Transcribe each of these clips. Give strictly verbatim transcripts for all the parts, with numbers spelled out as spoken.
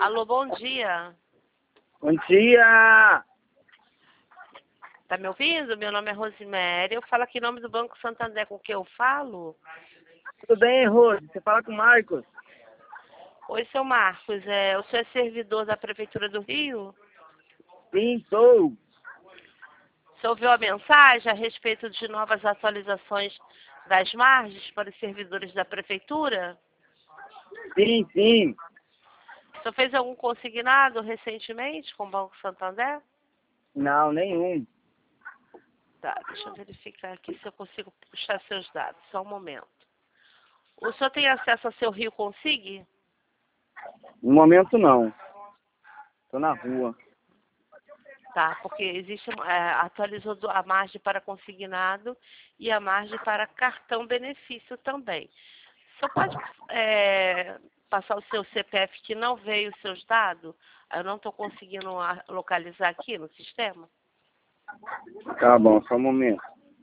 Alô, bom dia. Bom dia! Tá me ouvindo? Meu nome é Rosemary. Eu falo aqui em nome do Banco Santander. Com quem eu falo? Tudo bem, Rose? Você fala com o Marcos? Oi, seu Marcos. É, o senhor é servidor da Prefeitura do Rio? Sim, sou. Você ouviu a mensagem a respeito de novas atualizações das margens para os servidores da Prefeitura? Sim, sim. O senhor fez algum consignado recentemente com o Banco Santander? Não, nenhum. Tá, deixa eu verificar aqui se eu consigo puxar seus dados. Só um momento. O senhor tem acesso ao seu Rio Consig? No momento, não. Tô na rua. Tá, porque existe, é, atualizou do- a margem para consignado e a margem para cartão benefício também. O senhor pode é, passar o seu C P F que não veio os seus dados? Eu não estou conseguindo a- localizar aqui no sistema. Tá bom, só um momento.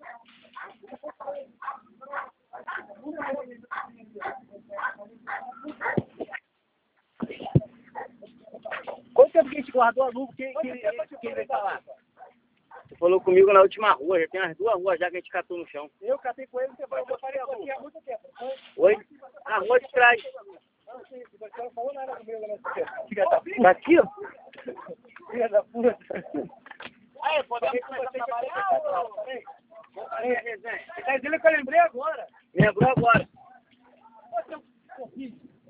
Quanto tempo que a gente guardou a luva? Que, que, que, que ele vai falar? Você falou comigo na última rua, já tem umas duas ruas já que a gente catou no chão. Eu catei com ele, você vai botar aqui há muito tempo. Oi? Na rua de trás. Você não falou nada comigo, né? Tá aqui, ó. Filha da puta. Aí, podemos começar a trabalhar ou... Aí, resenha. Você tá dizendo que eu lembrei agora. Lembrou agora.